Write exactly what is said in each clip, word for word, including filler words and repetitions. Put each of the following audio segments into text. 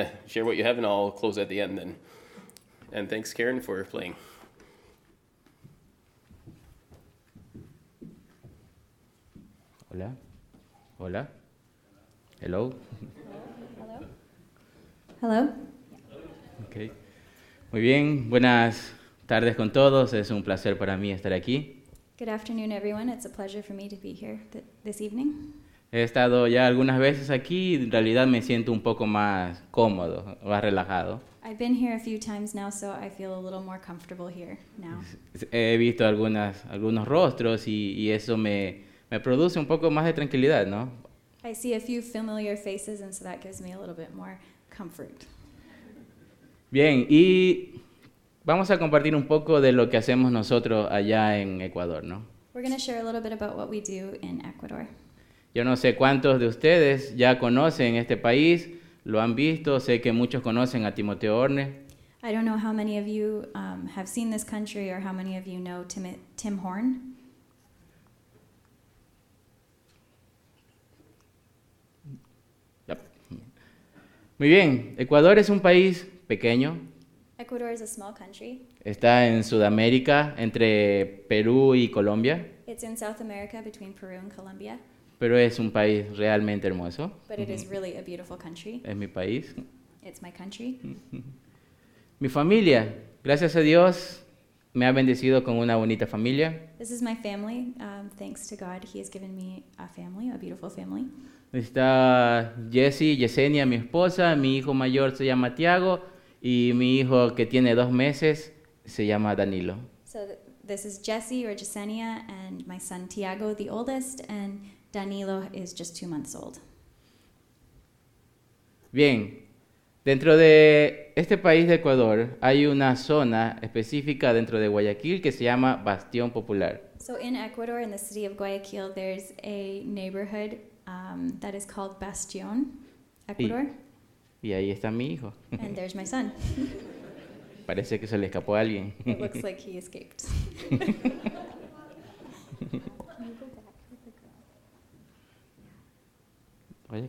to share what you have, and I'll close at the end then. And thanks, Karen, for playing. Hola. Hola. Hello. Hello. Hello. Okay. Muy bien, buenas tardes con todos. Es un placer para mí estar aquí. Good afternoon, everyone. It's a pleasure for me to be here th- this evening. He estado ya algunas veces aquí y en realidad me siento un poco más cómodo, más relajado. I've been here a few times now, so I feel a little more comfortable here now. He visto algunas, algunos rostros y, y eso me, me produce un poco más de tranquilidad, ¿no? I see a few familiar faces, and so that gives me a little bit more comfort. Bien, y vamos a compartir un poco de lo que hacemos nosotros allá en Ecuador, ¿no? We're going to share a little bit about what we do in Ecuador. Yo no sé cuántos de ustedes ya conocen este país, lo han visto, sé que muchos conocen a Timoteo Orne. I don't know how many of you um, have seen this country or how many of you know Tim, Tim Horn. Yep. Muy bien, Ecuador es un país pequeño, Ecuador is a small country. está en Sudamérica, entre Perú y Colombia, It's in South America between Peru and Colombia, pero es un país realmente hermoso. but it is really a beautiful country. Es mi país. It's my country. Mi familia, gracias a Dios, me ha bendecido con una bonita familia. This is my family. Um, thanks to God, He has given me a family, a beautiful family. Está Jessie, Yesenia, mi esposa, mi hijo mayor se llama Tiago y mi hijo que tiene dos meses se llama Danilo. So th- this is Jesse or Jasenia, and my son Tiago, the oldest, and Danilo is just two months old. Bien, dentro de este país de Ecuador hay una zona específica dentro de Guayaquil que se llama Bastión Popular. So in Ecuador, in the city of Guayaquil, there's a neighborhood um, that is called Bastión, Ecuador, Y ahí está mi hijo. and there's my son. Parece que se le escapó a alguien. It looks like he escaped. Oye.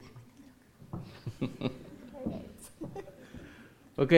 Ok.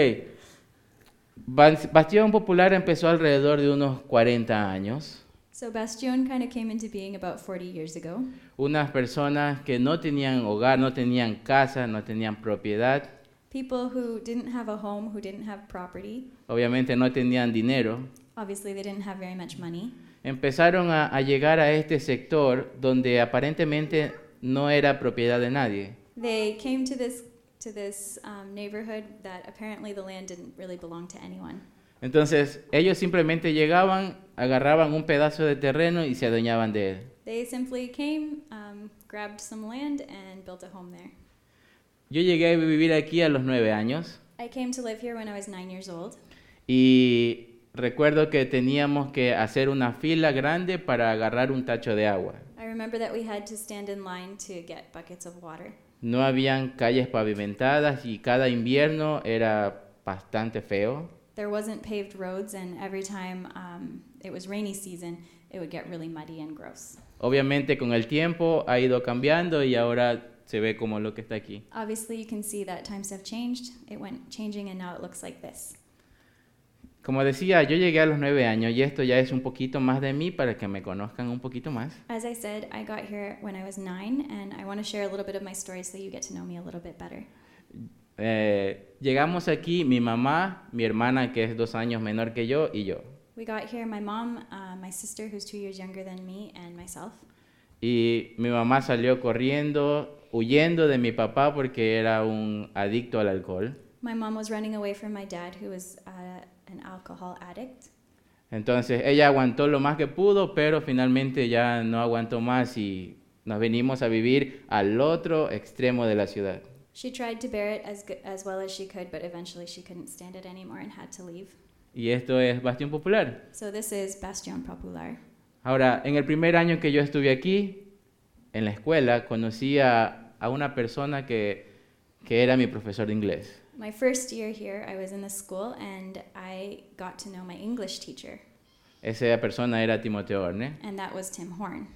Bas- Bastión Popular empezó alrededor de unos cuarenta años. So Bastión kind of came into being about forty years ago. Unas personas que no tenían hogar, no tenían casa, no tenían propiedad, People who didn't have a home, who didn't have property, obviamente no tenían dinero, obviously they didn't have very much money. empezaron a, a llegar a este sector donde aparentemente no era propiedad de nadie. They came to this to this um, neighborhood that apparently the land didn't really belong to anyone. Entonces ellos simplemente llegaban, agarraban un pedazo de terreno y se adueñaban de él. They simply came, um, grabbed some land, and built a home there. Yo llegué a vivir aquí a los nueve años I came to live here when I was nine years old. y recuerdo que teníamos que hacer una fila grande para agarrar un tacho de agua. I remember that we had to stand in line to get buckets of water. No habían calles pavimentadas y cada invierno era bastante feo. There wasn't paved roads, and every time um, it was rainy season, it would get really muddy and gross. Obviamente con el tiempo ha ido cambiando y ahora se ve como lo que está aquí. Obviously, you can see that times have changed. It went changing, and now it looks like this. Como decía, yo llegué a los nueve años y esto ya es un poquito más de mí para que me conozcan un poquito más. As I said, I got here when I was nine, and I want to share a little bit of my story so you get to know me a little bit better. Eh, llegamos aquí, mi mamá, mi hermana que es dos años menor que yo y yo. We got here, my mom, uh, my sister, who's two years younger than me, and myself. Y mi mamá salió corriendo, huyendo de mi papá porque era un adicto al alcohol. My mom was running away from my dad, who was uh, an alcohol addict. Entonces ella aguantó lo más que pudo, pero finalmente ya no aguantó más y nos venimos a vivir al otro extremo de la ciudad. She tried to bear it as, go- as well as she could, but eventually she couldn't stand it anymore and had to leave. Y esto es Bastión Popular. So this is Bastión Popular. Ahora, en el primer año que yo estuve aquí, en la escuela, conocí a, a una persona que, que era mi profesor de inglés. My first year here, I was in the school, and I got to know my English teacher, Esa persona era Timoteo Orne. and that was Tim Horn.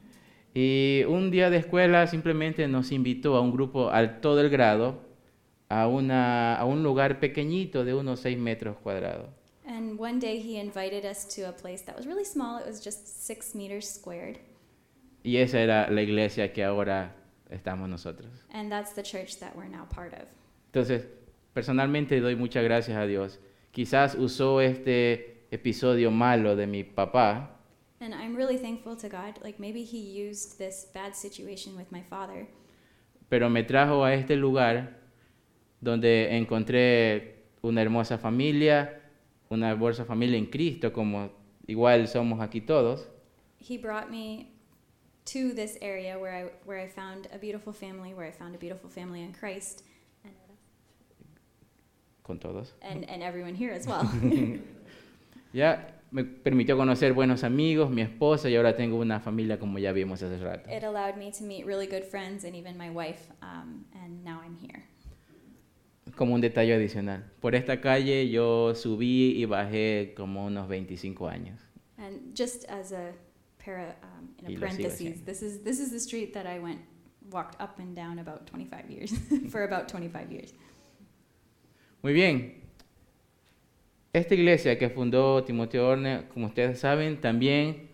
Y un día de escuela simplemente nos invitó a un grupo, a todo el grado, a, una, a un lugar pequeñito de unos seis metros cuadrados. And one day he invited us to a place that was really small. It was just six meters squared. Y esa era la iglesia que ahora estamos nosotros. And that's the church that we're now part of. Entonces, personalmente doy muchas gracias a Dios. Quizás usó este episodio malo de mi papá And I'm really thankful to God. Like maybe he used this bad situation with my father, pero me trajo a este lugar donde encontré una hermosa familia, una hermosa familia en Cristo, como igual somos aquí todos, he brought me to this area where I where I found a beautiful family, where I found a beautiful family in Christ, and con todos. and, and everyone here as well. Ya me permitió conocer buenos amigos, mi esposa, y ahora tengo una familia como ya vimos hace rato. It allowed me to meet really good friends and even my wife, um, and now I'm here. Como un detalle adicional, por esta calle yo subí y bajé como unos veinticinco años. And just as a para, um, in Y a lo sigo parentheses, haciendo. this is this is the street that I went walked up and down about twenty-five years for about twenty-five years. Muy bien. Esta iglesia que fundó Timoteo Orne, como ustedes saben, también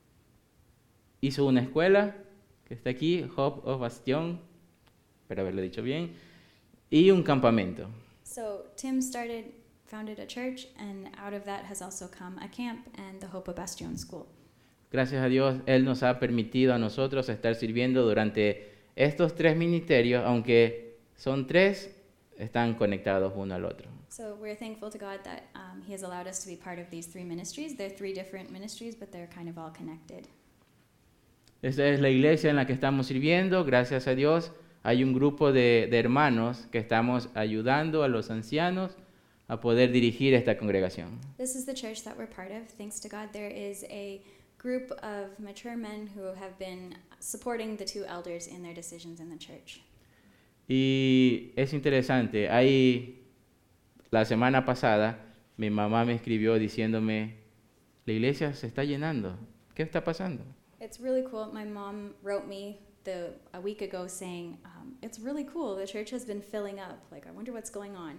hizo una escuela que está aquí, Hope of Bastion, espero haberlo dicho bien, y un campamento. So Tim started founded a church, and out of that has also come a camp and the Hope of Bastion School. Gracias a Dios, Él nos ha permitido a nosotros estar sirviendo durante estos tres ministerios, aunque son tres, están conectados uno al otro. So we're thankful to God that um, He has allowed us to be part of these three ministries. They're three different ministries, but they're kind of all connected. Esta es la iglesia en la que estamos sirviendo. Gracias a Dios, hay un grupo de, de hermanos que estamos ayudando a los ancianos a poder dirigir esta congregación. This is the church that we're part of. Thanks to God, there is a group of mature men who have been supporting the two elders in their decisions in the church. Y es interesante, hay, la semana pasada mi mamá me escribió diciéndome, la iglesia se está llenando, ¿qué está pasando? It's really cool. My mom wrote me the a week ago saying, um, it's really cool. The church has been filling up. Like, I wonder what's going on.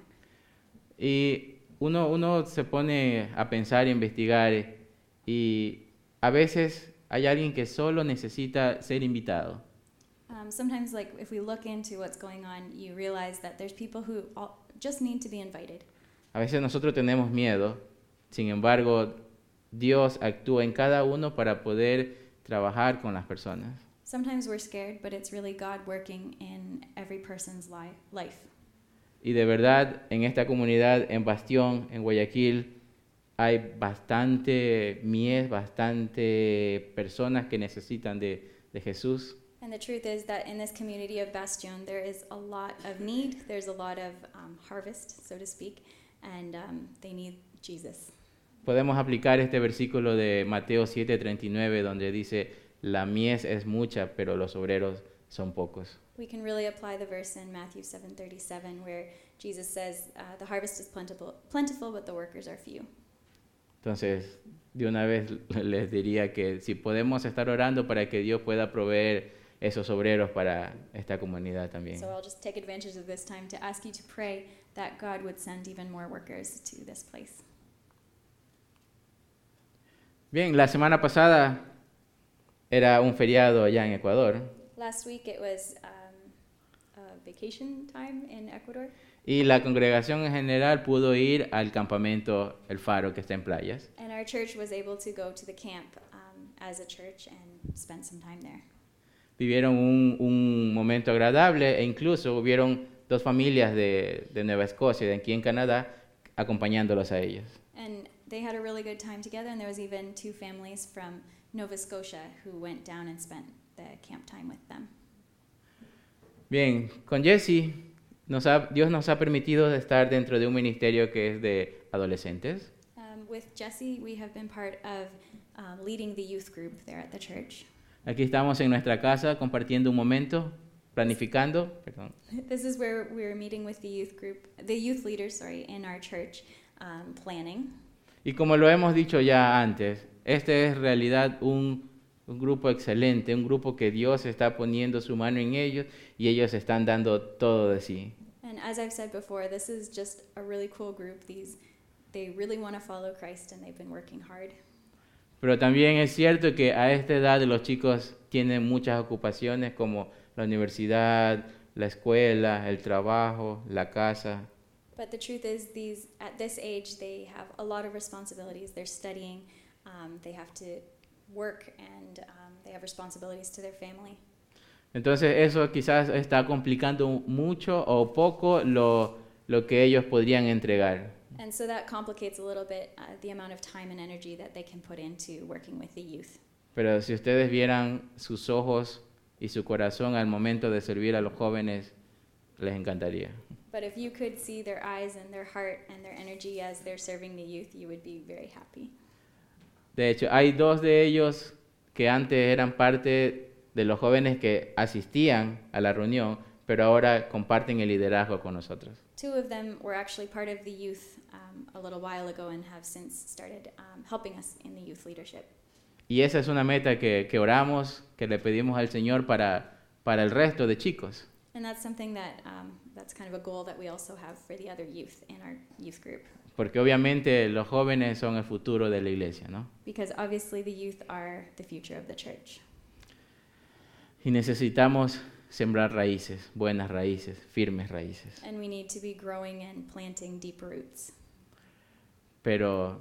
Y uno, uno se pone a pensar y investigar y a veces hay alguien que solo necesita ser invitado. Um, sometimes, like, if we look into what's going on, you realize that there's people who all just need to be invited. A veces nosotros tenemos miedo, sin embargo, Dios actúa en cada uno para poder trabajar con las personas. Sometimes we're scared, but it's really God working in every person's li- life. Y de verdad, en esta comunidad, en Bastión, en Guayaquil, hay bastante mies, bastante personas que necesitan de, de Jesús. And the truth is that in this community of Bastion, there is a lot of need. There's a lot of um, harvest, so to speak, and um, they need Jesus. Podemos aplicar este versículo de Mateo siete treinta y nueve, donde dice, la mies es mucha, pero los obreros son pocos. We can really apply the verse in Matthew seven thirty-seven where Jesus says, uh, the harvest is plentiful, plentiful, but the workers are few. Entonces, de una vez les diría que si podemos estar orando para que Dios pueda proveer esos obreros para esta comunidad también. So I'll just take advantage of this time to ask you to pray that God would send even more workers to this place. Bien, la semana pasada era un feriado allá en Ecuador Last week it was um, a vacation time in Ecuador, y la congregación en general pudo ir al campamento El Faro que está en Playas. and our church was able to go to the camp um, as a church and spend some time there. Vivieron un, un momento agradable e incluso hubieron dos familias de, de Nueva Escocia, de aquí en Canadá, acompañándolos a ellos. And they had a really good time together, and there was even two families from Nova Scotia who went down and spent the camp time with them. Bien, con Jesse, nos ha, Dios nos ha permitido estar dentro de un ministerio que es de adolescentes. Um, with Jesse, we have been part of um, leading the youth group there at the church. Aquí estamos en nuestra casa compartiendo un momento, planificando, perdón, This is where we're meeting with the youth group, the youth leaders, sorry, in our church, um, planning. y como lo hemos dicho ya antes, este es en realidad un, un grupo excelente, un grupo que Dios está poniendo su mano en ellos y ellos están dando todo de sí. And And as I've said before, this is just a really cool group. These, they really want to follow Christ, and they've been working hard. Pero también es cierto que a esta edad los chicos tienen muchas ocupaciones como la universidad, la escuela, el trabajo, la casa. But the truth is, these at this age, they have a lot of responsibilities. They're studying, um, they have to work, and um, they have responsibilities to their family. Entonces eso quizás está complicando mucho o poco lo, lo que ellos podrían entregar. And so that complicates a little bit uh, the amount of time and energy that they can put into working with the youth. Pero si ustedes vieran sus ojos y su corazón al momento de servir a los jóvenes, les encantaría. But if you could see their eyes and their heart and their energy as they're serving the youth, you would be very happy. De hecho, hay dos de ellos que antes eran parte de los jóvenes que asistían a la reunión, pero ahora comparten el liderazgo con nosotros. Two of them were actually part of the youth um, a little while ago and have since started um, helping us in the youth leadership. Y esa es una meta que, que oramos, que le pedimos al Señor para, para el resto de chicos. And that's something that, um, that's kind of a goal that we also have for the other youth in our youth group. Porque obviamente los jóvenes son el futuro de la iglesia, ¿no? Because obviously the youth are the future of the church. Y necesitamos sembrar raíces, buenas raíces, firmes raíces. And we need to be growing and planting deep roots. Pero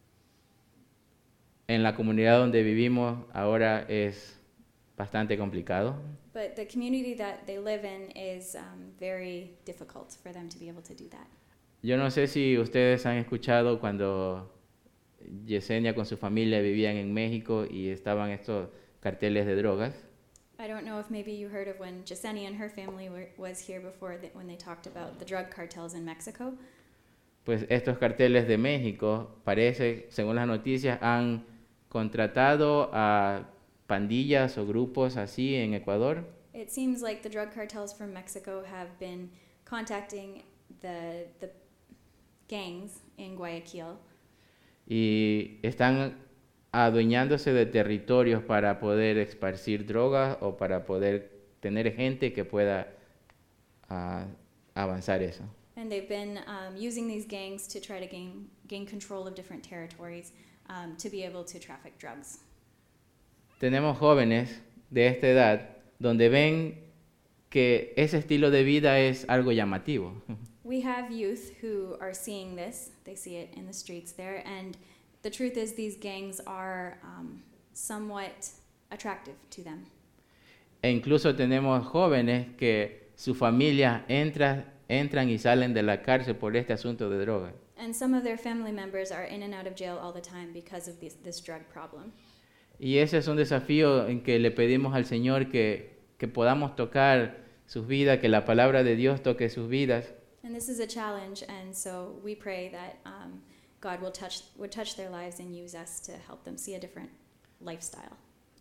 en la comunidad donde vivimos ahora es bastante complicado. But the community that they live in is um, very difficult for them to be able to do that. Yo no sé si ustedes han escuchado cuando Yesenia con su familia vivían en México y estaban estos carteles de drogas. I don't know if maybe you heard of when Jasenia and her family were, was here before, that when they talked about the drug cartels in Mexico. Pues estos carteles de México, parece, según las noticias, han contratado a pandillas o grupos así en Ecuador. It seems like the drug cartels from Mexico have been contacting the, the gangs in Guayaquil. Y están adueñándose de territorios para poder esparcir drogas o para poder tener gente que pueda uh, avanzar eso. And they've been um, using these gangs to try to gain, gain control of different territories um, to be able to traffic drugs. Tenemos jóvenes de esta edad donde ven que ese estilo de vida es algo llamativo. We have youth who are seeing this. They see it in the streets there. And the truth is these gangs are um, somewhat attractive to them. E incluso tenemos jóvenes que su familia entra, entran y salen de la cárcel por este asunto de droga. And some of their family members are in and out of jail all the time because of this, this drug problem. Y ese es un desafío en que le pedimos al Señor que, que podamos tocar sus vidas, que la palabra de Dios toque sus vidas. And this is a challenge, and so we pray that um, God will touch, would touch their lives and use us to help them see a different lifestyle.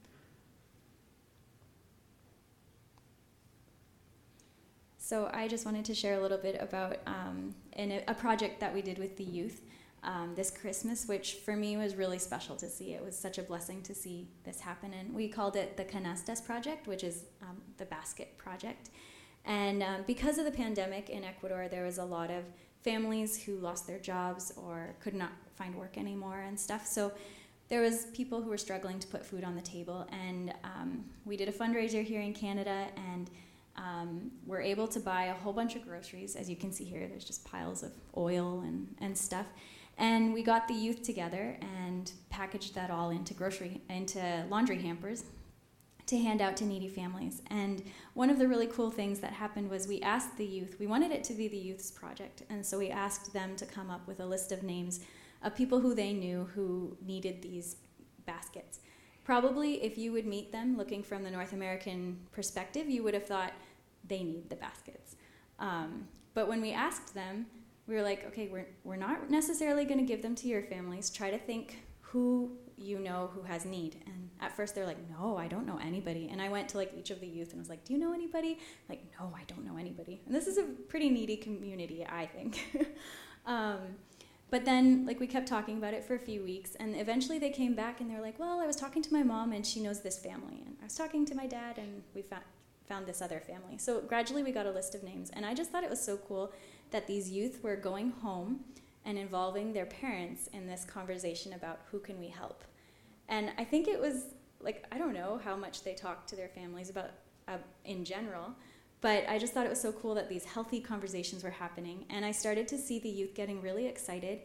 So I just wanted to share a little bit about um, in a, a project that we did with the youth um, this Christmas, which for me was really special to see. It was such a blessing to see this happen. And we called it the Canastas Project, which is um, the basket project. And um, because of the pandemic in Ecuador, there was a lot of families who lost their jobs or could not find work anymore and stuff. So there was people who were struggling to put food on the table. And um, we did a fundraiser here in Canada, and um, we're able to buy a whole bunch of groceries. As you can see here, there's just piles of oil and, and stuff. And we got the youth together and packaged that all into grocery, into laundry hampers to hand out to needy families. And one of the really cool things that happened was we asked the youth, we wanted it to be the youth's project, and so we asked them to come up with a list of names of people who they knew who needed these baskets. Probably if you would meet them looking from the North American perspective, you would have thought they need the baskets. Um, but when we asked them, we were like, okay, we're, we're not necessarily going to give them to your families. Try to think who you know who has need. And at first they're like, no, I don't know anybody. And I went to like each of the youth and was like, do you know anybody? Like, no, I don't know anybody. And this is a pretty needy community, I think. um, but then like we kept talking about it for a few weeks, and eventually they came back and they were like, well, I was talking to my mom and she knows this family. And I was talking to my dad and we found, found this other family. So gradually we got a list of names, and I just thought it was so cool that these youth were going home and involving their parents in this conversation about who can we help. And I think it was, like, I don't know how much they talked to their families about uh, in general, but I just thought it was so cool that these healthy conversations were happening, and I started to see the youth getting really excited.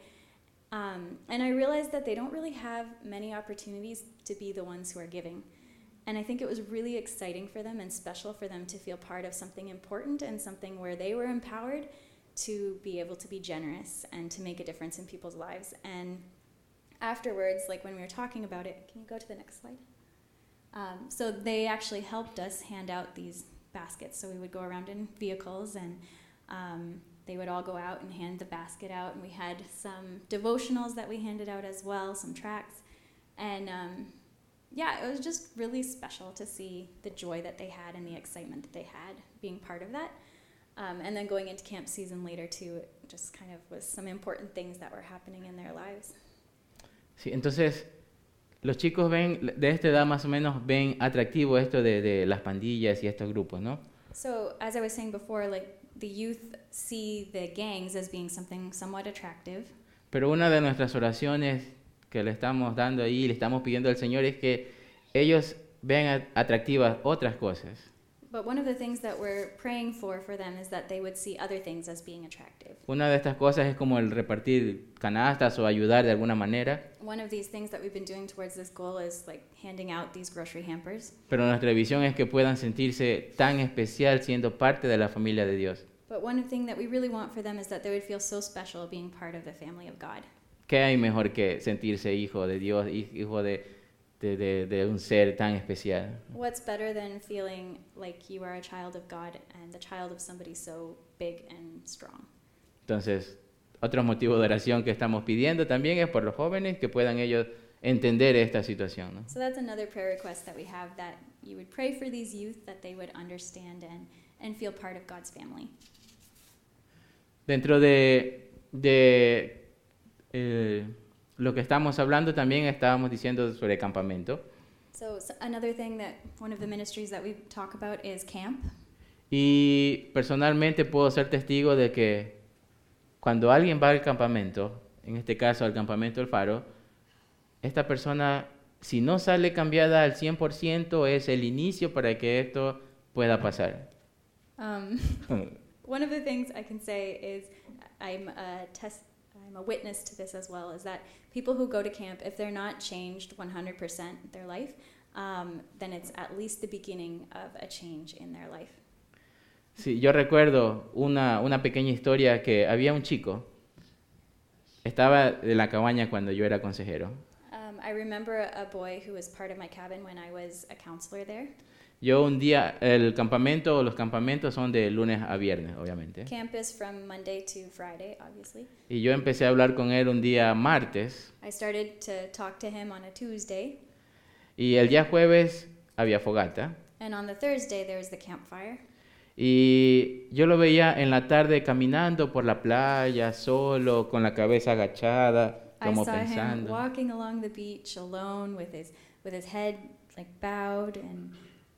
Um, and I realized that they don't really have many opportunities to be the ones who are giving. And I think it was really exciting for them and special for them to feel part of something important and something where they were empowered to be able to be generous and to make a difference in people's lives. And afterwards, like when we were talking about it, can you go to the next slide? Um, so they actually helped us hand out these baskets. So we would go around in vehicles, and um, they would all go out and hand the basket out. And we had some devotionals that we handed out as well, some tracts. And um, yeah, it was just really special to see the joy that they had and the excitement that they had being part of that. Um, and then going into camp season later too, it just kind of was some important things that were happening in their lives. Sí, entonces, los chicos ven, de esta edad más o menos, ven atractivo esto de, de las pandillas y estos grupos, ¿no? So, as I was saying before, like, the youth see the gangs as being something somewhat attractive. Pero una de nuestras oraciones que le estamos dando ahí, le estamos pidiendo al Señor, es que ellos vean atractivas otras cosas. But one of the things that we're praying for for them is that they would see other things as being attractive. Una de estas cosas es como el repartir canastas o ayudar de alguna manera. One of these things that we've been doing towards this goal is like handing out these grocery hampers. Pero nuestra visión es que puedan sentirse tan especial siendo parte de la familia de Dios. But one thing that we really want for them is that they would feel so special being part of the family of God. ¿Qué hay mejor que sentirse hijo de Dios, hijo de, de, de, de un ser tan especial? What's better than feeling like you are a child of God and the child of somebody so big and strong? Entonces, otro motivo de oración que estamos pidiendo también es por los jóvenes, que puedan ellos entender esta situación, ¿no? So that's another prayer request that we have, that you would pray for these youth, that they would understand and, and feel part of God's family. Dentro de, de eh, lo que estamos hablando, también estábamos diciendo sobre campamento. So, so another thing that one of the ministries that we talk about is camp. Y personalmente puedo ser testigo de que cuando alguien va al campamento, en este caso al campamento El Faro, esta persona, si no sale cambiada al cien por ciento, es el inicio para que esto pueda pasar. Um, one of the things I can say is I'm a test, I'm a witness to this as well, is that people who go to camp, if they're not changed one hundred percent their life, um, then it's at least the beginning of a change in their life. Sí, yo recuerdo una, una pequeña historia que había un chico, estaba en la cabaña cuando yo era consejero. Um, I remember a boy who was part of my cabin when I was a counselor there. Yo un día, el campamento, los campamentos son de lunes a viernes, obviamente. Camp is from Monday to Friday, obviously. Y yo empecé a hablar con él un día martes. I started to talk to him on a Tuesday. Y el día jueves había fogata. And on the Thursday there was the campfire. Y yo lo veía en la tarde caminando por la playa, solo, con la cabeza agachada, como I saw pensando. him walking along the beach alone with his with his head like bowed, and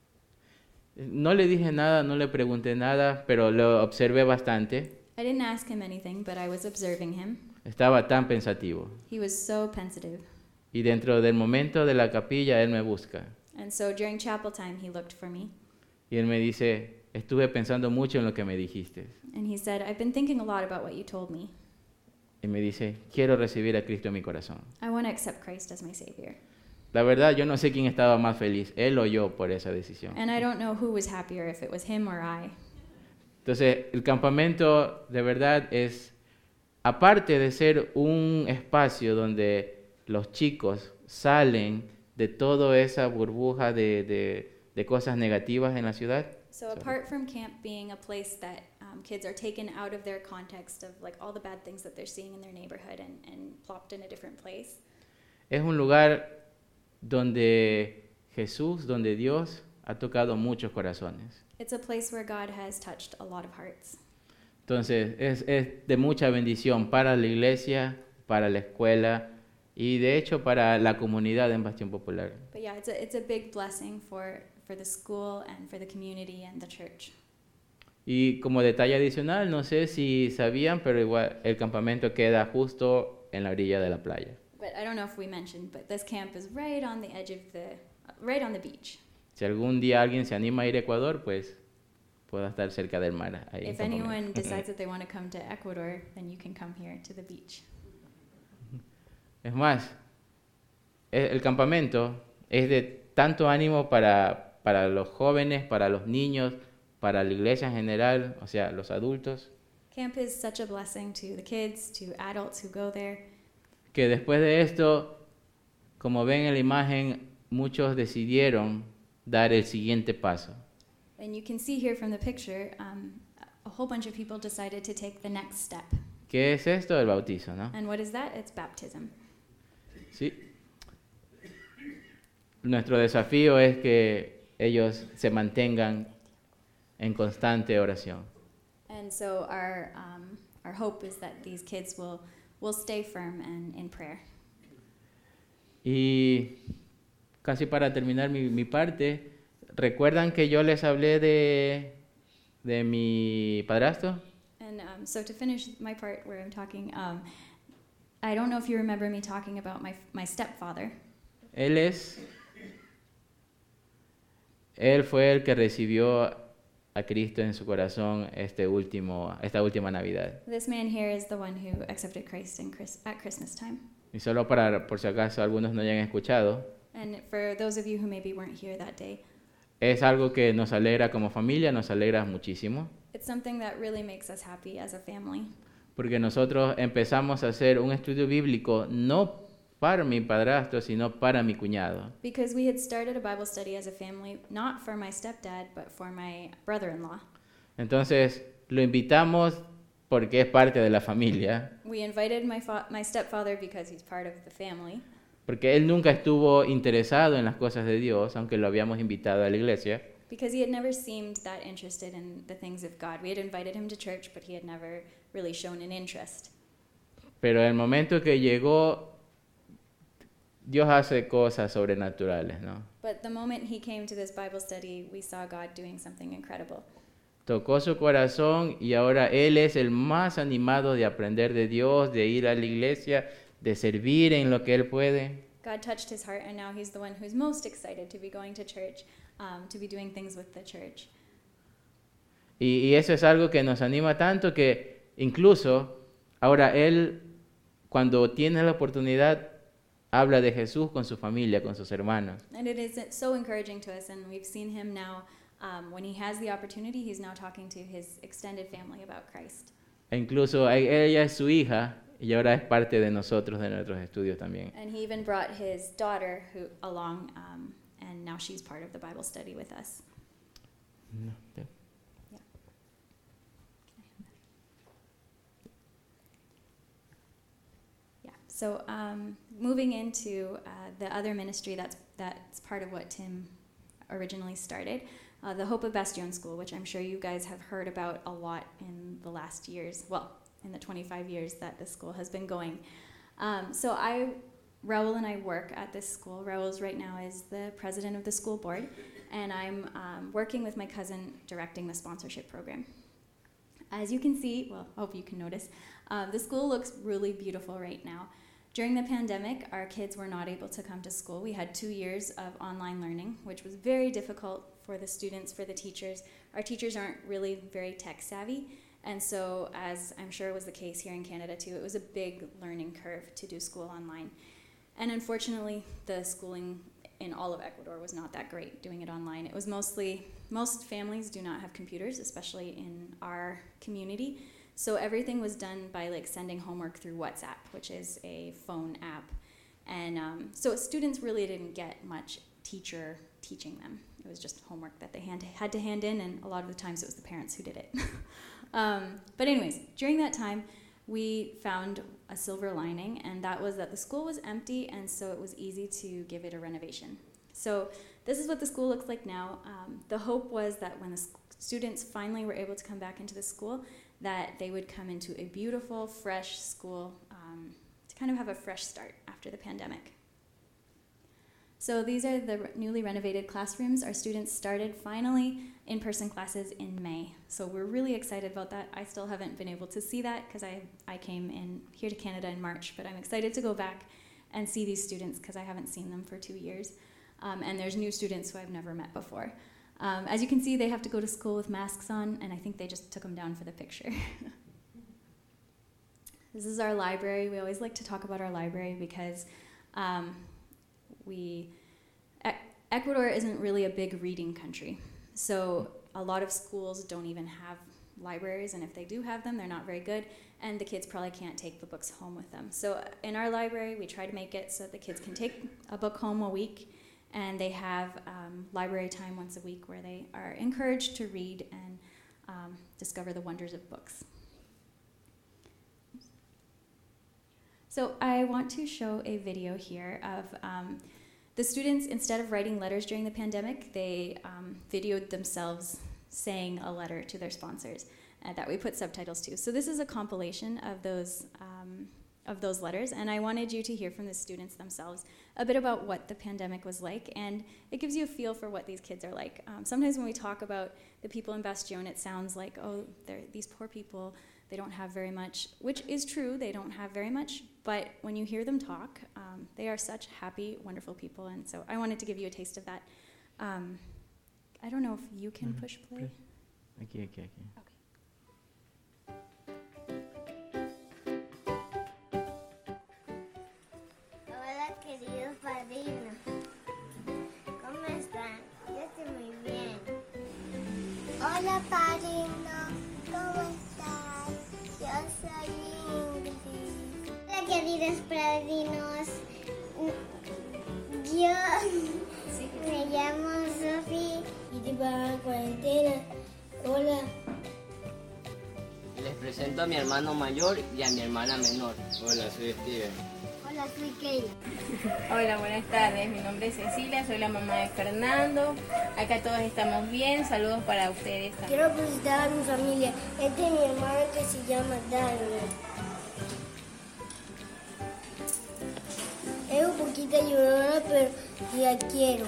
No le dije nada, no le pregunté nada, pero lo observé bastante. I didn't ask him anything, but I was observing him. Estaba tan pensativo. He was so pensive. Y dentro del momento de la capilla, él me busca. And so during chapel time he looked for me Y él me dice, estuve pensando mucho en lo que me dijiste. and he said, "I've been thinking a lot about what you told me. Y me dice, quiero recibir a Cristo en mi corazón. I want to accept Christ as my Savior." La verdad, yo no sé quién estaba más feliz, él o yo, por esa decisión. And I don't know who was happier, if it was him or I. Entonces, el campamento de verdad es, aparte de ser un espacio donde los chicos salen de toda esa burbuja de, de, de cosas negativas en la ciudad, So apart from camp being a place that um, kids are taken out of their context of like all the bad things that they're seeing in their neighborhood and, and plopped in a different place, es un lugar donde Jesús, donde Dios ha tocado muchos corazones. it's a place where God has touched a lot of hearts. Entonces, es, es de mucha bendición para la iglesia, para la escuela y de hecho para la comunidad en Bastión Popular. But yeah, it's a, it's a big blessing for, for the school and for the community and the church. Y como detalle adicional, no sé si sabían, pero igual el campamento queda justo en la orilla de la playa. But I don't know if we mentioned, but this camp is right on the edge of the, right on the beach. Si algún día alguien se anima a ir a Ecuador, pues pueda estar cerca del mar. Ahí en If campamento. anyone decides that they want to come to Ecuador, then you can come here to the beach. Es más, e- el campamento es de tanto ánimo para, para los jóvenes, para los niños, para la iglesia en general, o sea, los adultos, Camp is such a blessing to the kids, to adults who go there, que después de esto, como ven en la imagen, muchos decidieron dar el siguiente paso. and you can see here from the picture, um, a whole bunch of people decided to take the next step. ¿Qué es esto? El bautizo, ¿no? And what is that? It's baptism. Sí. Nuestro desafío es que ellos se mantengan en constante oración. And so our um, our hope is that these kids will will stay firm and in prayer. Y casi para terminar mi, mi parte, ¿recuerdan que yo les hablé de, de mi padrastro? And um, so to finish my part where I'm talking, um, I don't know if you remember me talking about my my stepfather. Él es, él fue el que recibió a Cristo en su corazón este último, esta última Navidad. This man here is the one who accepted Christ in Chris, at Christmas time. Y solo para, por si acaso algunos no hayan escuchado, And for those of you who maybe weren't here that day, es algo que nos alegra como familia, nos alegra muchísimo, it's something that really makes us happy as a family. porque nosotros empezamos a hacer un estudio bíblico no para mi padrastro, sino para mi cuñado. Because we had started a Bible study as a family, not for my stepdad, but for my brother-in-law. Entonces, lo invitamos porque es parte de la familia, We invited my fa- my stepfather because he's part of the family, porque él nunca estuvo interesado en las cosas de Dios, aunque lo habíamos invitado a la iglesia. because he had never seemed that interested in the things of God. We had invited him to church, but he had never really shown an interest. Pero el momento que llegó, Dios hace cosas sobrenaturales, ¿no? But the moment he came to this Bible study, we saw God doing something incredible. Tocó su corazón y ahora él es el más animado de aprender de Dios, de ir a la iglesia, de servir en lo que él puede. God touched his heart, and now he's the one who's most excited to be going to church, um, to be doing things with the church. Y, y eso es algo que nos anima tanto que incluso ahora él, cuando tiene la oportunidad, habla de Jesús con su familia, con sus hermanos. And it is so encouraging to us, and we've seen him now, um, when he has the opportunity, he's now talking to his extended family about Christ. E incluso e- ella es su hija y ahora es parte de nosotros, de nuestros estudios también. And he even brought his daughter who along, um, and now she's part of the Bible study with us. No, te- Yeah. So um, moving into uh, the other ministry that's that's part of what Tim originally started, uh, the Hope of Bastion School, which I'm sure you guys have heard about a lot in the last years. Well, in the twenty-five years that the school has been going. Um, so I, Raul and I work at this school. Raul's right now is the president of the school board, and I'm um, working with my cousin directing the sponsorship program. As you can see, well, I hope you can notice, uh, the school looks really beautiful right now. During the pandemic, our kids were not able to come to school. We had two years of online learning, which was very difficult for the students, for the teachers. Our teachers aren't really very tech savvy, and so, as I'm sure was the case here in Canada too, it was a big learning curve to do school online. And unfortunately, the schooling in all of Ecuador was not that great doing it online. It was mostly, most families do not have computers, especially in our community. So everything was done by like sending homework through WhatsApp, which is a phone app. And um, so students really didn't get much teacher teaching them. It was just homework that they hand, had to hand in, and a lot of the times it was the parents who did it. um, but anyways, during that time, we found a silver lining, and that was that the school was empty, and so it was easy to give it a renovation. So this is what the school looks like now. Um, the hope was that when the sc- students finally were able to come back into the school, that they would come into a beautiful, fresh school um, to kind of have a fresh start after the pandemic. So these are the newly renovated classrooms. Our students started finally in-person classes in May. So we're really excited about that. I still haven't been able to see that because I, I came in here to Canada in March, but I'm excited to go back and see these students because I haven't seen them for two years. Um, and there's new students who I've never met before. Um, as you can see, they have to go to school with masks on, and I think they just took them down for the picture. This is our library. We always like to talk about our library because um, we, e- Ecuador isn't really a big reading country. So a lot of schools don't even have libraries, and if they do have them, they're not very good, and the kids probably can't take the books home with them. So in our library, we try to make it so that the kids can take a book home a week, and they have um, library time once a week where they are encouraged to read and um, discover the wonders of books. So I want to show a video here of um, the students, instead of writing letters during the pandemic, they um, videoed themselves saying a letter to their sponsors uh, that we put subtitles to. So this is a compilation of those um, of those letters, and I wanted you to hear from the students themselves a bit about what the pandemic was like, and it gives you a feel for what these kids are like. Um, sometimes when we talk about the people in Bastion, it sounds like, oh, they're these poor people, they don't have very much, which is true, they don't have very much, but when you hear them talk, um, they are such happy, wonderful people, and so I wanted to give you a taste of that. Um, I don't know if you can Mhm. push play. Aquí, aquí, aquí. Okay. Hola, queridos padrinos. ¿Cómo están? Yo estoy muy bien. Hola, padrino. ¿Cómo estás? Yo soy Ingrid. Hola, queridos padrinos. Yo me llamo Sofi. Y te va a cuarentena. Hola. Les presento a mi hermano mayor y a mi hermana menor. Hola, soy Steven. Hola, soy Kayla. Hola, buenas tardes. Mi nombre es Cecilia, soy la mamá de Fernando. Acá todos estamos bien. Saludos para ustedes también. Quiero presentar a mi familia. Este es mi hermano que se llama Daniel. Es un poquito llorona, pero la quiero.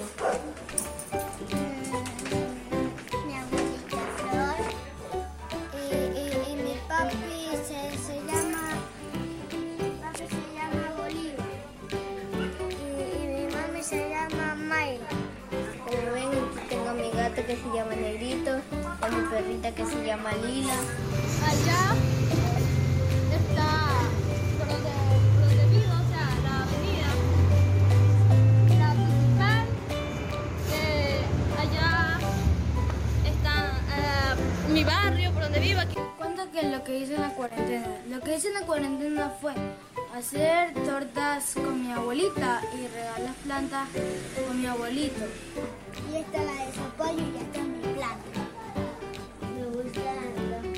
Mi abuelita Flor. Y, y, y mi papi se, se llama... Mi papi se llama Bolívar. Y, y mi mami se llama Mayra. Como ven, aquí tengo a mi gato que se llama Negrito, a mi perrita que se llama Lila. Allá está por donde, por donde vivo, o sea, la avenida, la principal, que allá está eh, mi barrio, por donde vivo. Aquí. Cuento que lo que hice en la cuarentena. Lo que hice en la cuarentena fue hacer tortas con mi abuelita y regar las plantas con mi abuelito. Y esta es la de zapallo y esta es mi planta. Me gustan los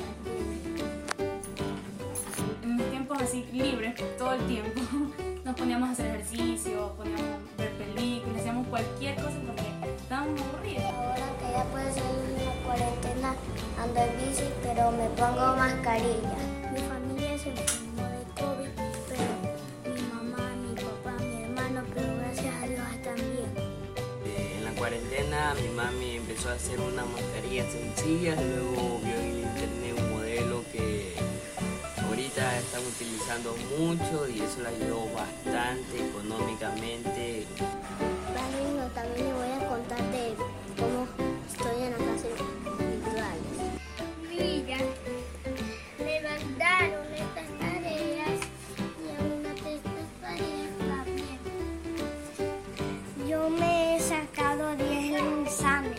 jardines. En mis tiempos así libres, todo el tiempo, nos poníamos a hacer ejercicio, poníamos a ver películas, hacíamos cualquier cosa porque estábamos aburridos. Ahora que ya puedo salir de la cuarentena, ando en bici, pero me pongo mascarilla. Mi familia se enfermó de COVID, pero mi mamá, mi papá, mi hermano, pero gracias a Dios están bien. Eh, en la cuarentena mi mami empezó a hacer unas mascarillas sencillas, luego vio en el internet un modelo que ahorita están utilizando mucho y eso le ayudó bastante económicamente. Padrino, también le voy a contar de cómo estoy en las clases virtuales. Mira, me mandaron estas tareas y algunas de estas tareas también. Yo me he sacado diez en el examen.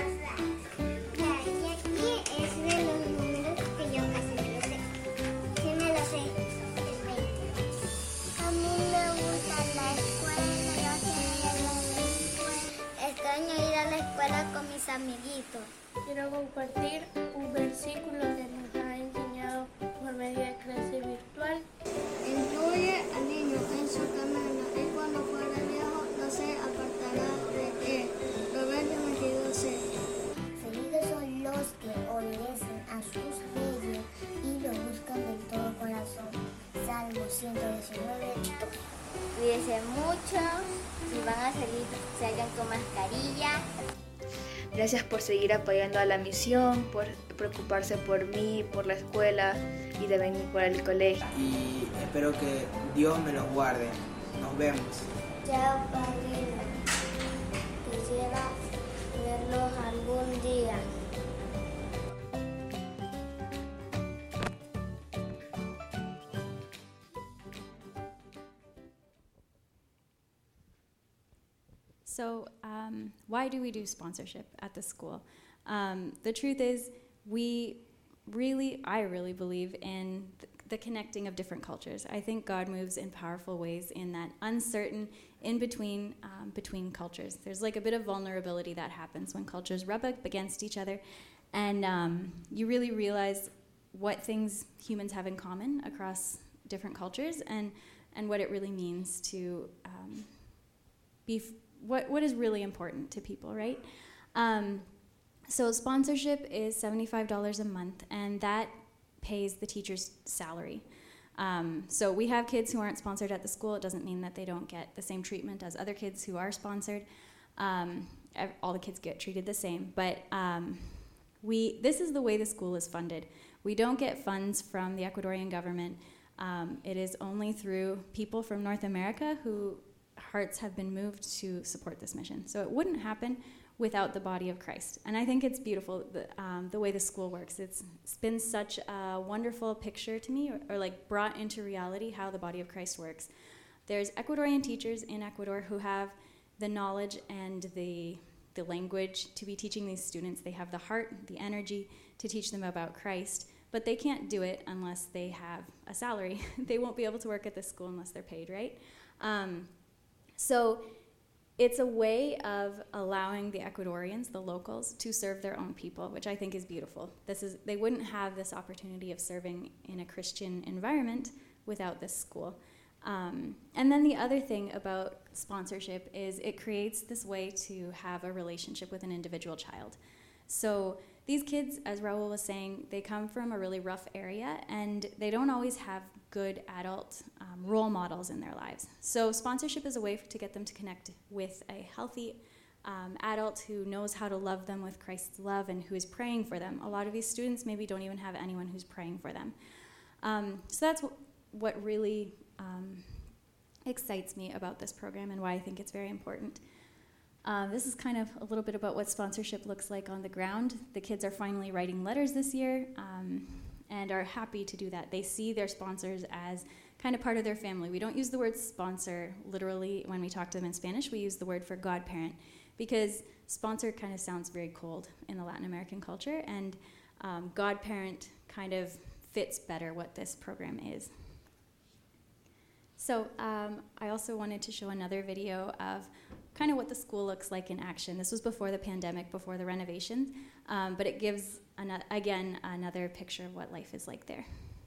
Y aquí es de los números que yo casi me lo sé. Sí me lo sé. A mí me gusta la escuela, yo quiero ir a la escuela. Extraño ir a la escuela con mis amiguitos. Quiero compartir un versículo que nos ha enseñado por medio de clase virtual. Instruye al niño en su camino y cuando fuera viejo no se apartará de él. Proverbios veintidós seis. Felices son los que obedecen a sus leyes y lo buscan de todo corazón. Salmo Salmo ciento diecinueve. Cuídense mucho, si van a salir, salgan con mascarilla. Gracias por seguir apoyando a la misión, por preocuparse por mí, por la escuela y de venir por el colegio. Y espero que Dios me los guarde. Nos vemos. Chao, padrino. Quisiera verlos algún día. So um, why do we do sponsorship at the school? Um, the truth is, we really, I really believe in th- the connecting of different cultures. I think God moves in powerful ways in that uncertain in between um, between cultures. There's like a bit of vulnerability that happens when cultures rub up against each other, and um, you really realize what things humans have in common across different cultures, and and what it really means to um, be. F- What what is really important to people, right? Um, so sponsorship is seventy-five dollars a month, and that pays the teacher's salary. Um, so we have kids who aren't sponsored at the school. It doesn't mean that they don't get the same treatment as other kids who are sponsored. Um, all the kids get treated the same, but um, we this is the way the school is funded. We don't get funds from the Ecuadorian government. Um, it is only through people from North America who hearts have been moved to support this mission. So it wouldn't happen without the body of Christ. And I think it's beautiful, the, um, the way the school works. It's, it's been such a wonderful picture to me, or, or like brought into reality how the body of Christ works. There's Ecuadorian teachers in Ecuador who have the knowledge and the, the language to be teaching these students. They have the heart, the energy to teach them about Christ, but they can't do it unless they have a salary. They won't be able to work at this school unless they're paid, right? Um, So it's a way of allowing the Ecuadorians, the locals, to serve their own people, which I think is beautiful. This is they wouldn't have this opportunity of serving in a Christian environment without this school. Um, and then the other thing about sponsorship is it creates this way to have a relationship with an individual child. So these kids, as Raul was saying, they come from a really rough area, and they don't always have good adult um, role models in their lives. So sponsorship is a way to get them to connect with a healthy um, adult who knows how to love them with Christ's love and who is praying for them. A lot of these students maybe don't even have anyone who's praying for them. Um, so that's w- what really um, excites me about this program and why I think it's very important. Uh, this is kind of a little bit about what sponsorship looks like on the ground. The kids are finally writing letters this year um, and are happy to do that. They see their sponsors as kind of part of their family. We don't use the word sponsor literally when we talk to them in Spanish. We use the word for godparent because sponsor kind of sounds very cold in the Latin American culture, and um, godparent kind of fits better what this program is. So um, I also wanted to show another video of kind of what the school looks like in action. This was before the pandemic, before the renovations, um, but it gives, an- again, another picture of what life is like there.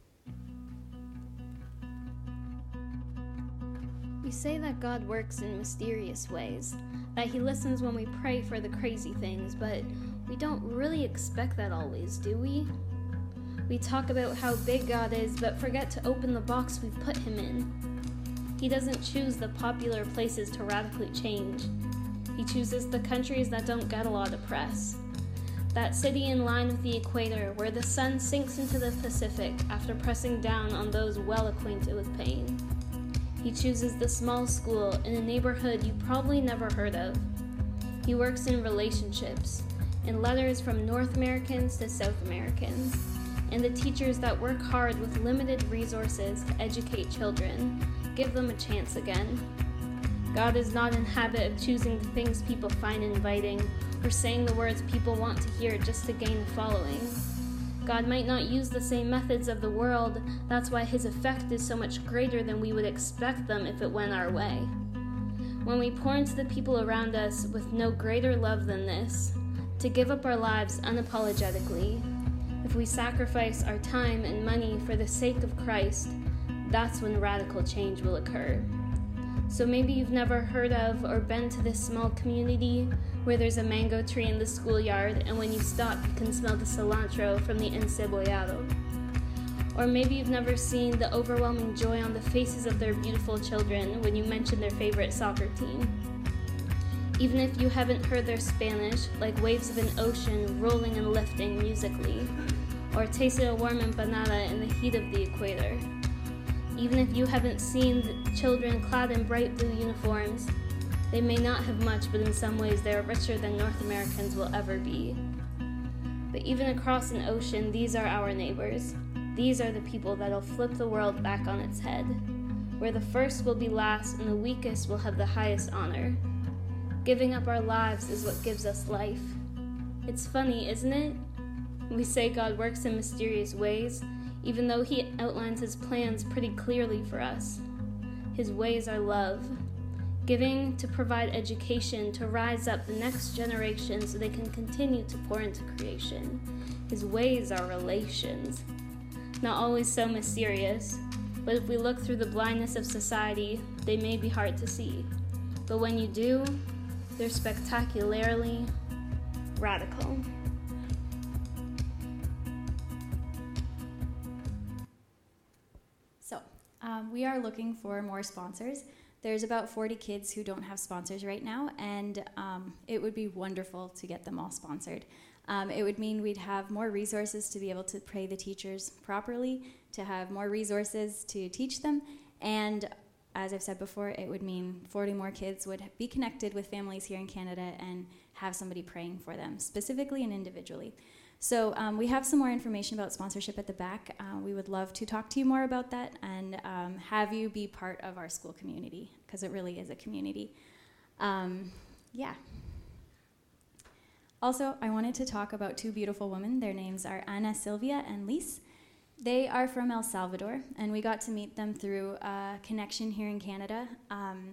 We say that God works in mysterious ways, that he listens when we pray for the crazy things, but we don't really expect that always, do we? We talk about how big God is, but forget to open the box we've put him in. He doesn't choose the popular places to radically change. He chooses the countries that don't get a lot of press. That city in line with the equator where the sun sinks into the Pacific after pressing down on those well acquainted with pain. He chooses the small school in a neighborhood you probably never heard of. He works in relationships, in letters from North Americans to South Americans, and the teachers that work hard with limited resources to educate children, give them a chance again. God is not in habit of choosing the things people find inviting or saying the words people want to hear just to gain a following. God might not use the same methods of the world. That's why his effect is so much greater than we would expect them if it went our way. When we pour into the people around us with no greater love than this, to give up our lives unapologetically, if we sacrifice our time and money for the sake of Christ, that's when radical change will occur. So maybe you've never heard of or been to this small community where there's a mango tree in the schoolyard, and when you stop you can smell the cilantro from the encebollado. Or maybe you've never seen the overwhelming joy on the faces of their beautiful children when you mention their favorite soccer team. Even if you haven't heard their Spanish, like waves of an ocean rolling and lifting musically, or tasted a warm empanada in the heat of the equator. Even if you haven't seen the children clad in bright blue uniforms, they may not have much, but in some ways they are richer than North Americans will ever be. But even across an ocean, these are our neighbors. These are the people that'll flip the world back on its head, where the first will be last and the weakest will have the highest honor. Giving up our lives is what gives us life. It's funny, isn't it? We say God works in mysterious ways, even though He outlines His plans pretty clearly for us. His ways are love, giving to provide education to rise up the next generation so they can continue to pour into creation. His ways are relations. Not always so mysterious, but if we look through the blindness of society, they may be hard to see. But when you do, they're spectacularly radical. So, um, we are looking for more sponsors. There's about forty kids who don't have sponsors right now, and um, it would be wonderful to get them all sponsored. Um, it would mean we'd have more resources to be able to pay the teachers properly, to have more resources to teach them, and as I've said before, it would mean forty more kids would be connected with families here in Canada and have somebody praying for them, specifically and individually. So um, we have some more information about sponsorship at the back. Uh, we would love to talk to you more about that and um, have you be part of our school community, because it really is a community. Um, yeah. Also, I wanted to talk about two beautiful women. Their names are Ana Silvia and Lise. They are from El Salvador, and we got to meet them through a connection here in Canada. Um,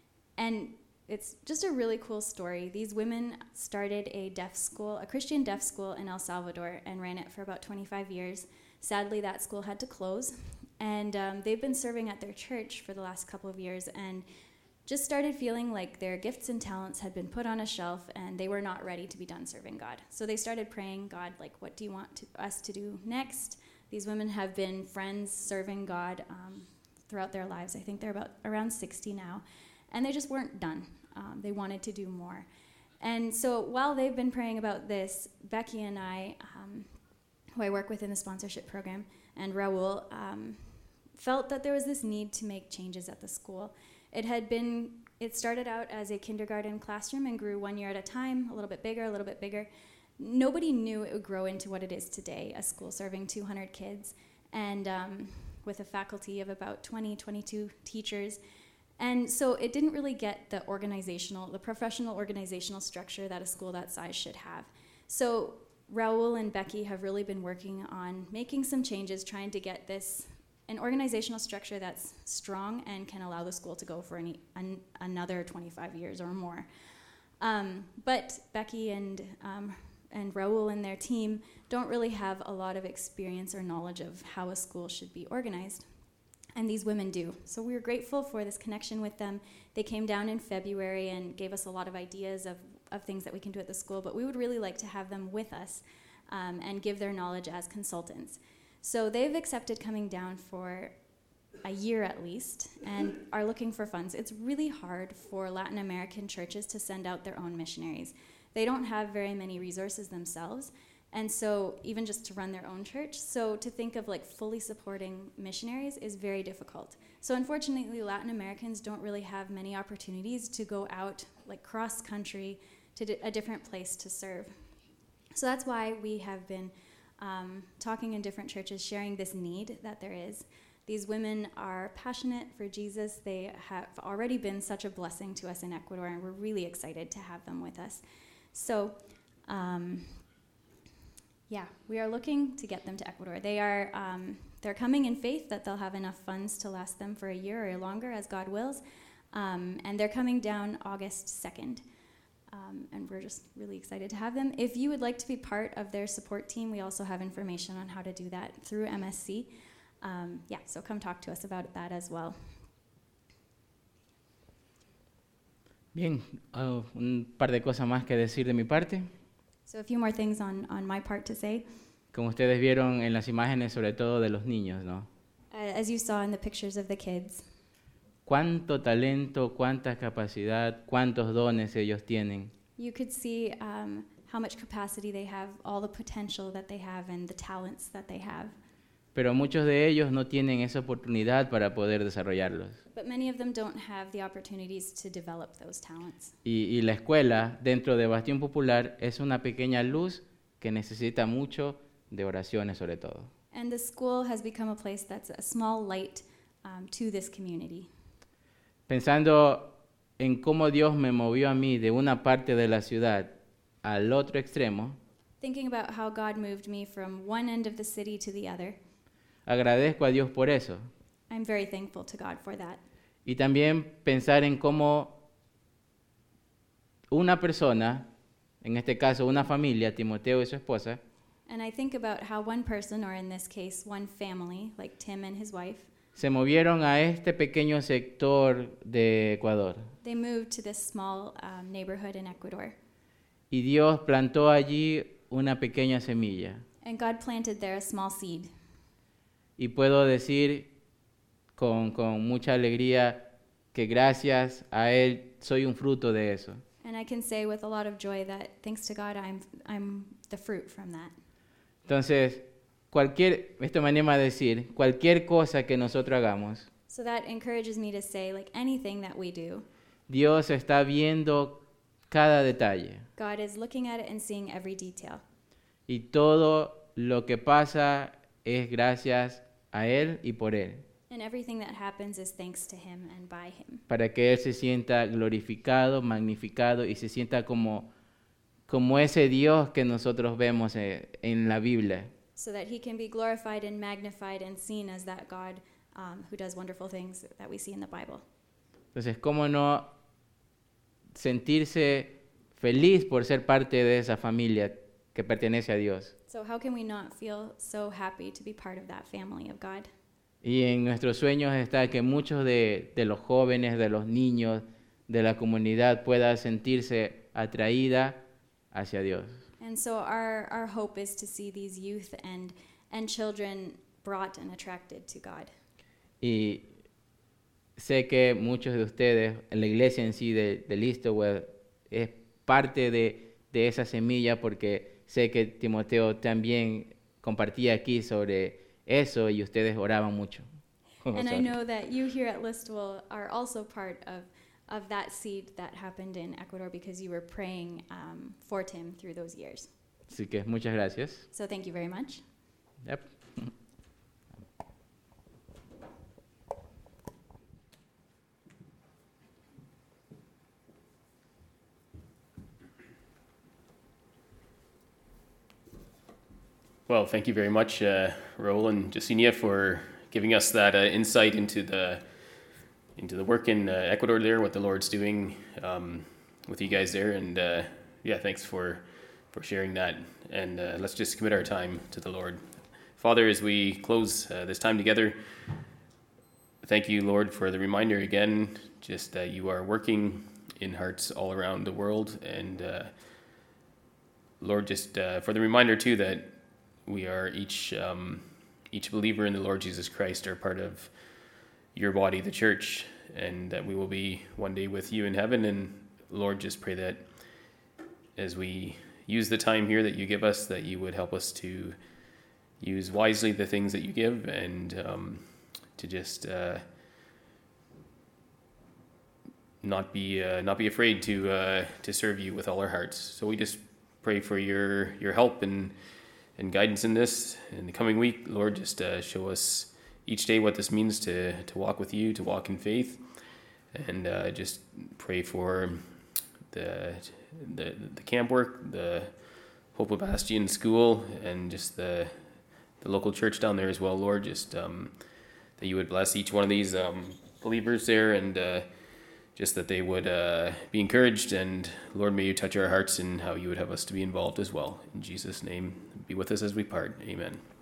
and it's just a really cool story. These women started a deaf school, a Christian deaf school in El Salvador, and ran it for about twenty-five years. Sadly, that school had to close, and um, they've been serving at their church for the last couple of years, and just started feeling like their gifts and talents had been put on a shelf, and they were not ready to be done serving God. So they started praying, God, like, what do you want to, us to do next? These women have been friends serving God um, throughout their lives. I think they're about around sixty now, and they just weren't done. Um, they wanted to do more. And so while they've been praying about this, Becky and I, um, who I work with in the sponsorship program, and Raul, um, felt that there was this need to make changes at the school. It had been, it started out as a kindergarten classroom and grew one year at a time, a little bit bigger, a little bit bigger. Nobody knew it would grow into what it is today, a school serving two hundred kids, and um, with a faculty of about twenty, twenty-two teachers. And so it didn't really get the organizational, the professional organizational structure that a school that size should have. So Raul and Becky have really been working on making some changes, trying to get this, an organizational structure that's strong and can allow the school to go for any, an, another twenty-five years or more. Um, but Becky and um, and Raul and their team don't really have a lot of experience or knowledge of how a school should be organized. And these women do. So we were grateful for this connection with them. They came down in February and gave us a lot of ideas of, of things that we can do at the school, but we would really like to have them with us um, and give their knowledge as consultants. So they've accepted coming down for a year at least and are looking for funds. It's really hard for Latin American churches to send out their own missionaries. They don't have very many resources themselves, and so even just to run their own church, so to think of like fully supporting missionaries is very difficult. So unfortunately, Latin Americans don't really have many opportunities to go out like cross country to d- a different place to serve. So that's why we have been um, talking in different churches, sharing this need that there is. These women are passionate for Jesus. They have already been such a blessing to us in Ecuador, and we're really excited to have them with us. So, um, yeah, we are looking to get them to Ecuador. They are um, they're coming in faith that they'll have enough funds to last them for a year or longer, as God wills. Um, and they're coming down August second. Um, and we're just really excited to have them. If you would like to be part of their support team, we also have information on how to do that through M S C. Um, yeah, so come talk to us about that as well. Bien, uh, un par de cosas más que decir de mi parte. So a few more things on, on my part to say. como ustedes vieron en las imágenes, sobre todo de los niños, ¿no? Uh, as you saw in the pictures of the kids, Cuánto talento, cuánta capacidad, cuántos dones ellos tienen. you could see um, how much capacity they have, all the potential that they have, and the talents that they have. Pero muchos de ellos no tienen esa oportunidad para poder desarrollarlos. But many of them don't have the opportunities to develop those talents. Y, y la escuela dentro de Bastión Popular es una pequeña luz que necesita mucho de oraciones sobre todo. And the school has become a place that's a small light um, to this community. Pensando en cómo Dios me movió a mí de una parte de la ciudad al otro extremo, Thinking about how God moved me from one end of the city to the other, agradezco a Dios por eso. I'm very thankful to God for that. Y también pensar en cómo una persona, en este caso una familia, Timoteo y su esposa, And I think about how one person, or in this case, one family, like Tim and his wife, se movieron a este pequeño sector de Ecuador. they moved to this small um, neighborhood in Ecuador. Y Dios plantó allí una pequeña semilla. And God planted there a small seed. Y puedo decir con, con mucha alegría que gracias a Él soy un fruto de eso. And I can say with a lot of joy that thanks to God, I'm, I'm the fruit from that. Entonces, cualquier, esta manera de decir, cualquier cosa que nosotros hagamos, So that encourages me to say, like anything that we do, Dios está viendo cada detalle. God is looking at it and seeing every detail. Y todo lo que pasa es gracias a Él y por Él. And everything that happens is thanks to Him and by Him. Para que Él se sienta glorificado, magnificado y se sienta como, como ese Dios que nosotros vemos en, en la Biblia. So that He can be glorified and magnified and seen as that God um, who does wonderful things that we see in the Bible. Entonces, ¿cómo no sentirse feliz por ser parte de esa familia que pertenece a Dios? So how can we not feel so happy to be part of that family of God? Y en nuestros sueños está que muchos de, de los jóvenes, de los niños, de la comunidad puedan sentirse atraída hacia Dios. And so our, our hope is to see these youth and, and children brought and attracted to God. Y sé que muchos de ustedes, en la iglesia en sí de, de Listowel, es parte de, de esa semilla porque sé que Timoteo también compartía aquí sobre eso y ustedes oraban mucho. And I know that you here at Listowel are also part of, of that seed that happened in Ecuador because you were praying um, for Tim through those years. Así que muchas gracias. So thank you very much. Yep. Well, thank you very much, uh, Raul and Jacinia, for giving us that uh, insight into the into the work in uh, Ecuador there, what the Lord's doing um, with you guys there, and uh, yeah, thanks for for sharing that. And uh, let's just commit our time to the Lord. Father, as we close uh, this time together, thank you, Lord, for the reminder again, just that you are working in hearts all around the world, and uh, Lord, just uh, for the reminder too that we are each um, each believer in the Lord Jesus Christ are part of your body, the church, and that we will be one day with you in heaven. And Lord, just pray that as we use the time here that you give us, that you would help us to use wisely the things that you give, and um, to just uh, not be uh, not be afraid to uh, to serve you with all our hearts. So we just pray for your your help and and guidance in this in the coming week. Lord, just uh, show us each day what this means to to walk with you, to walk in faith, and uh, just pray for the the the camp work, the Hope of Bastion School, and just the the local church down there as well. Lord, just um, that you would bless each one of these um, believers there, and uh, just that they would uh, be encouraged. And Lord, may you touch our hearts and how you would have us to be involved as well. In Jesus' name, be with us as we part. Amen.